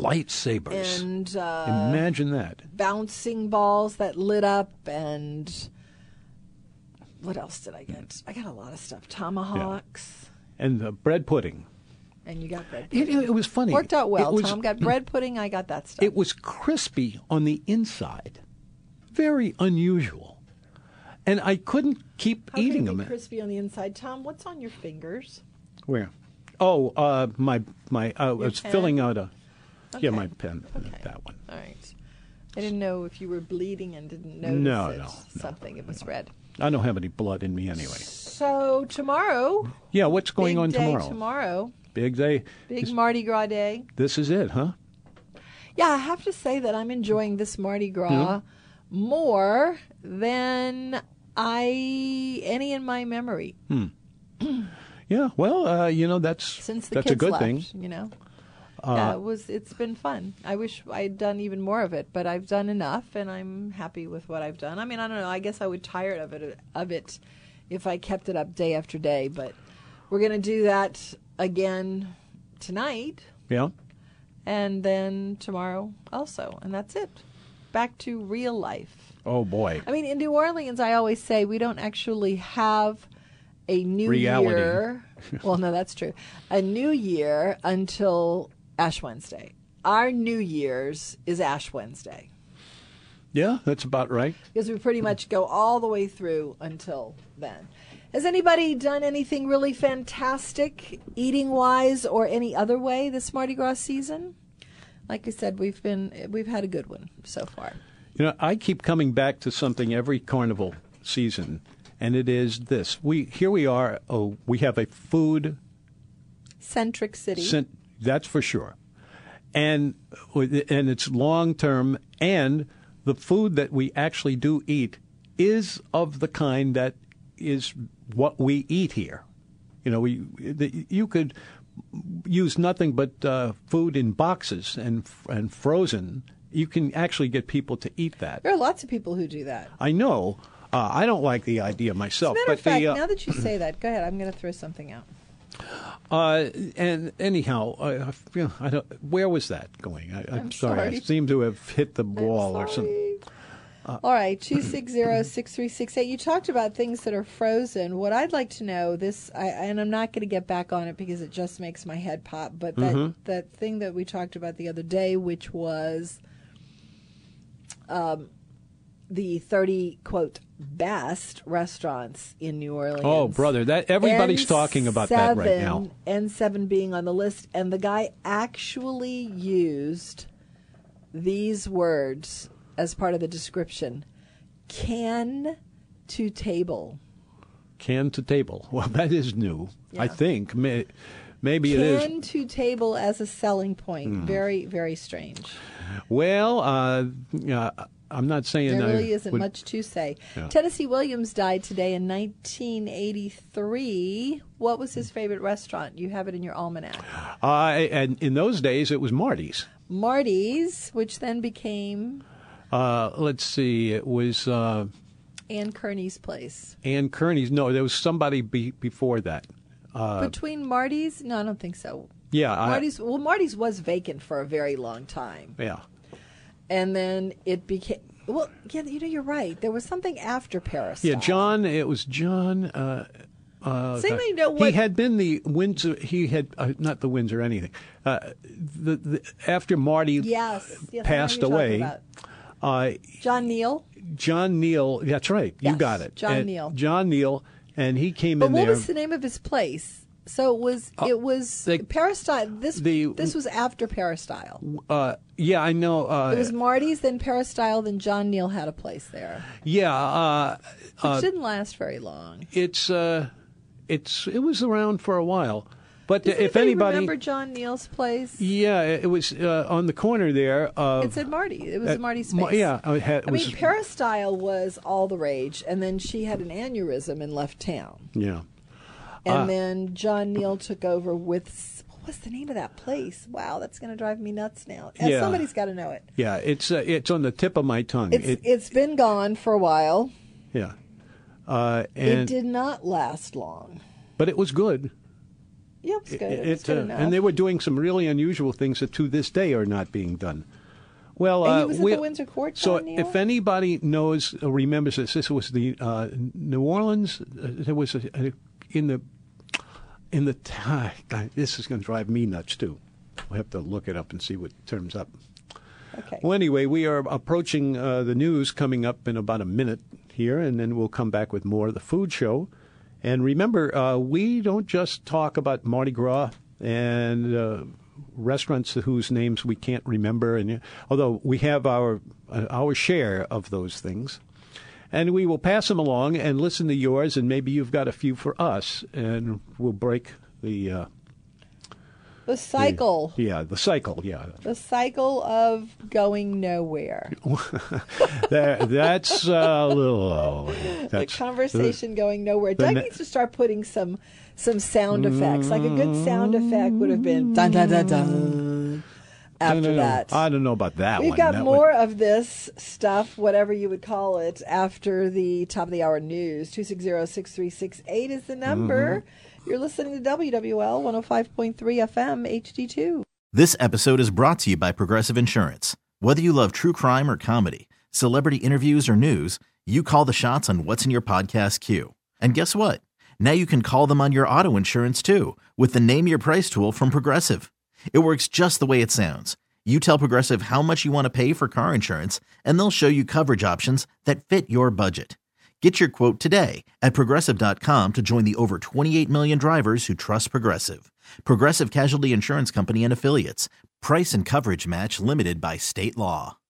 [SPEAKER 4] imagine that.
[SPEAKER 5] Bouncing balls that lit up, and what else did I get? I got a lot of stuff. Tomahawks.
[SPEAKER 4] Yeah. And bread pudding.
[SPEAKER 5] And you got bread pudding.
[SPEAKER 4] It was funny.
[SPEAKER 5] Worked out well. Tom got bread pudding. I got that stuff.
[SPEAKER 4] It was crispy on the inside. Very unusual. And I couldn't keep eating them.
[SPEAKER 5] How can it be crispy on the inside? Tom, what's on your fingers?
[SPEAKER 4] Where? Oh, my I was
[SPEAKER 5] pen?
[SPEAKER 4] filling out
[SPEAKER 5] Okay.
[SPEAKER 4] my pen.
[SPEAKER 5] Okay.
[SPEAKER 4] That one.
[SPEAKER 5] All right. I didn't know if you were bleeding and didn't notice something. It was red.
[SPEAKER 4] I don't have any blood in me anyway.
[SPEAKER 5] So tomorrow.
[SPEAKER 4] Yeah, what's going on tomorrow?
[SPEAKER 5] Big day tomorrow.
[SPEAKER 4] Big day.
[SPEAKER 5] Big Mardi Gras day.
[SPEAKER 4] This is it, huh?
[SPEAKER 5] Yeah, I have to say that I'm enjoying this Mardi Gras more than any in my memory.
[SPEAKER 4] Yeah, well, that's
[SPEAKER 5] since the
[SPEAKER 4] that's
[SPEAKER 5] kids
[SPEAKER 4] a good
[SPEAKER 5] left,
[SPEAKER 4] thing.
[SPEAKER 5] Yeah, it's been fun. I wish I'd done even more of it, but I've done enough, and I'm happy with what I've done. I mean, I don't know. I guess I would tire of it if I kept it up day after day. But we're going to do that again tonight.
[SPEAKER 4] Yeah.
[SPEAKER 5] And then tomorrow also, and that's it. Back to real life.
[SPEAKER 4] Oh boy.
[SPEAKER 5] I mean, in New Orleans, I always say we don't actually have a new year. Well, no, that's true. A new year until Ash Wednesday. Our New Year's is Ash Wednesday.
[SPEAKER 4] Yeah, that's about right.
[SPEAKER 5] Because we pretty much go all the way through until then. Has anybody done anything really fantastic, eating-wise or any other way this Mardi Gras season? Like I said, we've had a good one so far.
[SPEAKER 4] I keep coming back to something every carnival season, and it is this. We are. We have a
[SPEAKER 5] food-centric city.
[SPEAKER 4] That's for sure, and it's long term. And the food that we actually do eat is of the kind that is what we eat here. You could use nothing but food in boxes and frozen. You can actually get people to eat that.
[SPEAKER 5] There are lots of people who do that.
[SPEAKER 4] I know. I don't like the idea myself.
[SPEAKER 5] As a matter of fact, now that you say that, go ahead. I'm going to throw something out.
[SPEAKER 4] And anyhow, I don't. Where was that going? I'm sorry. I seem to have hit the wall or something.
[SPEAKER 5] All right, 260-6368. You talked about things that are frozen. What I'd like to know, and I'm not going to get back on it because it just makes my head pop, but that thing that we talked about the other day, which was the 30, quote, best restaurants in New Orleans.
[SPEAKER 4] Oh, brother, that everybody's talking about that right now.
[SPEAKER 5] N7 being on the list, and the guy actually used these words as part of the description: can to table.
[SPEAKER 4] Can to table. Well, that is new. Yeah. I think maybe it is.
[SPEAKER 5] Can to table as a selling point. Very, very strange.
[SPEAKER 4] Well, I'm not saying
[SPEAKER 5] there really isn't much to say.
[SPEAKER 4] Yeah.
[SPEAKER 5] Tennessee Williams died today in 1983. What was his favorite restaurant? You have it in your almanac.
[SPEAKER 4] And in those days, it was Marty's.
[SPEAKER 5] Marty's, which then became...
[SPEAKER 4] let's see, it was...
[SPEAKER 5] Ann Kearney's place.
[SPEAKER 4] Ann Kearney's? No, there was somebody before that.
[SPEAKER 5] Between Marty's? No, I don't think so.
[SPEAKER 4] Yeah.
[SPEAKER 5] Marty's was vacant for a very long time.
[SPEAKER 4] Yeah.
[SPEAKER 5] And then it became... Well, yeah, you're right. There was something after Peristyle.
[SPEAKER 4] Yeah, it was John...
[SPEAKER 5] Does anybody know what...
[SPEAKER 4] He had been the Windsor... He had... not the Windsor anything. After Marty passed away...
[SPEAKER 5] John Neal?
[SPEAKER 4] John Neal, that's right. You got it.
[SPEAKER 5] John Neal.
[SPEAKER 4] John Neal, and he came in
[SPEAKER 5] there.
[SPEAKER 4] But
[SPEAKER 5] what was the name of his place? So it was Peristyle. This was after Peristyle.
[SPEAKER 4] Yeah, I know.
[SPEAKER 5] It was Marty's, then Peristyle, then John Neal had a place there.
[SPEAKER 4] Yeah.
[SPEAKER 5] Which didn't last very long.
[SPEAKER 4] It was around for a while. But
[SPEAKER 5] Does
[SPEAKER 4] if anybody
[SPEAKER 5] remember John Neal's place?
[SPEAKER 4] Yeah, it was on the corner there.
[SPEAKER 5] It said Marty. It was Marty's space.
[SPEAKER 4] Yeah,
[SPEAKER 5] Peristyle was all the rage, and then she had an aneurysm and left town.
[SPEAKER 4] Yeah,
[SPEAKER 5] and then John Neal took over with. What's the name of that place? Wow, that's going to drive me nuts now.
[SPEAKER 4] Yeah.
[SPEAKER 5] Somebody's got to know it.
[SPEAKER 4] Yeah, it's on the tip of my tongue.
[SPEAKER 5] It's been gone for a while.
[SPEAKER 4] Yeah,
[SPEAKER 5] and it did not last long.
[SPEAKER 4] But it was good.
[SPEAKER 5] Yep, it's good enough.
[SPEAKER 4] And they were doing some really unusual things that to this day are not being done. Well,
[SPEAKER 5] and he was at the Windsor Court, John Neal?
[SPEAKER 4] If anybody knows or remembers this was the New Orleans. There was in the this is going to drive me nuts too. We'll have to look it up and see what turns up.
[SPEAKER 5] Okay.
[SPEAKER 4] Well, anyway, we are approaching the news coming up in about a minute here, and then we'll come back with more of the food show. And remember, we don't just talk about Mardi Gras and restaurants whose names we can't remember, and although we have our share of those things. And we will pass them along and listen to yours, and maybe you've got a few for us, and we'll break the
[SPEAKER 5] cycle.
[SPEAKER 4] The cycle, yeah.
[SPEAKER 5] The cycle of going nowhere.
[SPEAKER 4] That's a little low.
[SPEAKER 5] The conversation going nowhere. Doug needs to start putting some sound effects. Like a good sound effect would have been dun dun dun dun. After that.
[SPEAKER 4] I don't know about that one.
[SPEAKER 5] We've got more of this stuff, whatever you would call it, after the top of the hour news. 260-6368 is the number. Mm-hmm. You're listening to WWL 105.3 FM HD2.
[SPEAKER 1] This episode is brought to you by Progressive Insurance. Whether you love true crime or comedy, celebrity interviews or news, you call the shots on what's in your podcast queue. And guess what? Now you can call them on your auto insurance too with the Name Your Price tool from Progressive. It works just the way it sounds. You tell Progressive how much you want to pay for car insurance, and they'll show you coverage options that fit your budget. Get your quote today at Progressive.com to join the over 28 million drivers who trust Progressive. Progressive Casualty Insurance Company and Affiliates. Price and coverage match limited by state law.